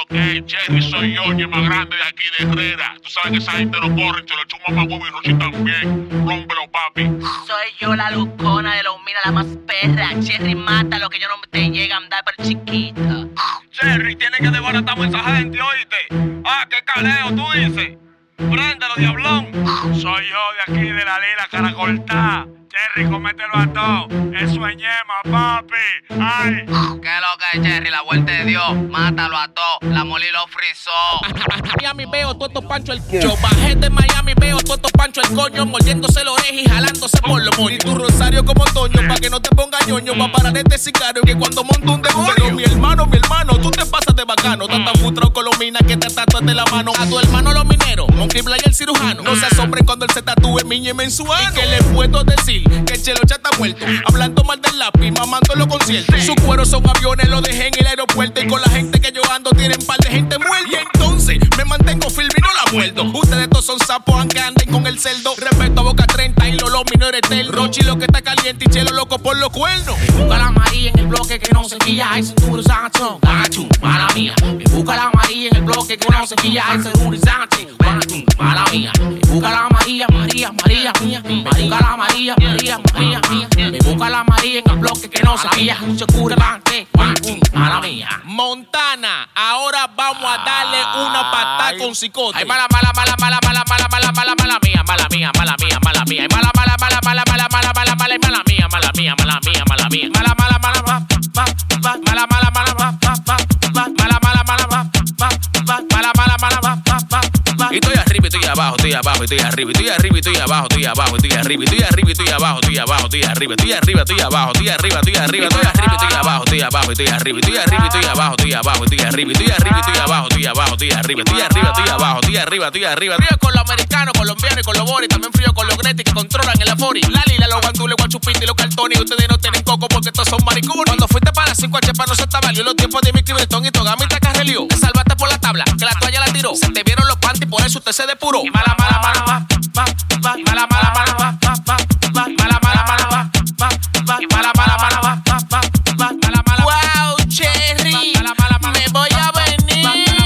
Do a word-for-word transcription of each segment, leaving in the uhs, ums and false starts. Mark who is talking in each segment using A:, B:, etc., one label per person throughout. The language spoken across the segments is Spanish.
A: que Cherry soy yo, el más grande de aquí de Herrera. Tú sabes que esa gente no corre, se lo chuma más huevo y Rochi también. Rómpelo, papi.
B: Soy yo la lucona de los minas, la más perra. Cherry mata lo que yo no te llega a andar por chiquita.
C: Cherry, tiene que desbaratarme esa gente, ¿oíste? Ah, qué caleo, tú dices. Préndelo, diablón.
D: Soy yo de aquí de la lila cara cortada. Cherry, cómetelo a todo. Eso es ñema, papi. Ay.
B: ¿Qué es lo que es, Cherry? La vuelta de Dios. Mátalo a todo. La Molly lo frizó.
E: Miami veo todo estos pancho el coño. Yo bajé de Miami, veo todo estos pancho el coño. Mordiéndose la oreja y jalándose por los moños. Y tu rosario como Toño, pa' que no te ponga ñoño. Pa' parar este sicario que cuando monto un demonio. Pero mi hermano, mi hermano, tú te pasas de bacano. Estás tan frustrado con los minas que te tatuas de la mano. A tu hermano los mineros, Monkey Playa el cirujano. No se asombren cuando él se tatúe miñeme en su ano. Y que le puedo decir que el Chelo ya está muerto, hablando mal del lápiz, mamando los conciertos. Sus cueros son aviones, lo dejé en el aeropuerto. Y con la gente que yo ando tienen par de gente muerta. Y entonces me mantengo firme y no la muerto. Ustedes todos son sapos, aunque anden con el cerdo. Respeto a Boca treinta y Lolo minores eterno. Rochi lo que está caliente y Chelo loco por los cuernos. Me busca la María en el bloque que no se quilla. Ese duro Sancho, Guanachu, mala mía. Me busca la María en el bloque que no se quilla. Ese duro Sancho, Guanachu, mala mía. Me busca la María, María, María mía. Me busca la María, María, María mía. Me busca la María en el bloque que no se quilla. Mucho cura bante, mala mía. Montana, ahora vamos a darle una patada con cicote. Ay, mala, mala, mala, mala, mala, mala, mala, mala, mala mía, mala mía, mala mía, mala mía. Ay, mala, mala, mala, mala, mala, mala, mala, mala, mala mía, mala mía, mala mía, mala mía. Mala, mala, mala, mala, mala, mala, mala, mala, mala, mala, mala, mala, mala, mala. Y estoy arriba, estoy abajo, estoy abajo, estoy arriba, estoy arriba, estoy abajo, estoy abajo, estoy arriba, estoy arriba, estoy abajo, estoy abajo, estoy arriba, estoy arriba, estoy abajo, estoy arriba, estoy arriba, estoy arriba, estoy abajo, estoy abajo, estoy arriba, estoy arriba, estoy abajo, estoy abajo, estoy arriba, estoy arriba, estoy abajo, estoy abajo, estoy arriba, estoy arriba, estoy abajo, estoy arriba, estoy arriba. Frío con los americanos, colombianos y con los boris, también frío con los gretis que controlan el afori. La lila, los guandules, guachupita y los cartones, y ustedes no tienen coco porque estos son maricones. Cuando fuiste para cinco H para no se te valió los tiempos de mi Cribretón y Togami te carrelió. Te salvaste por la tabla, que la toalla la tiró. Se te vieron los panties, por eso usted se depuró. Y mala, mala, mala, mala, mala, mala, mala, mala, mala, mala, mala, mala, mala, mala, mala, mala. Wow, Cherry, me voy a venir.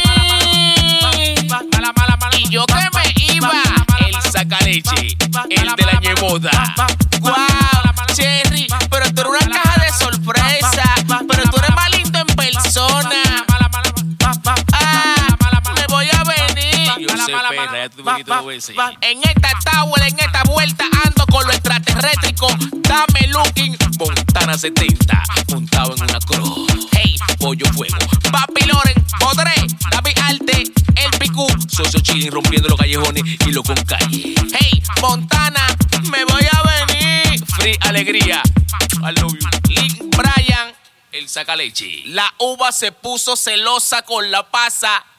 E: Y yo que me iba, el sacaleche, el de la ñemoda. Wow, Cherry, pero tú eres una caja de sorpresa. Pero tú eres más lindo en persona. Ah, me voy a venir. Yo sé, perra, ya tú me dos veces. En esta tower, en esta vuelta, ando con lo extraterrétrico. Dame looking. Montana setenta, montado en una cruz. Hey, pollo fuego. Papi Loren, Podré, David Arte, El Picú. Socio Chilling rompiendo los callejones y lo con calle. Hey, Montana, me voy a venir. Free Alegría. I love you. Link Brian, el sacaleche. La uva se puso celosa con la pasa.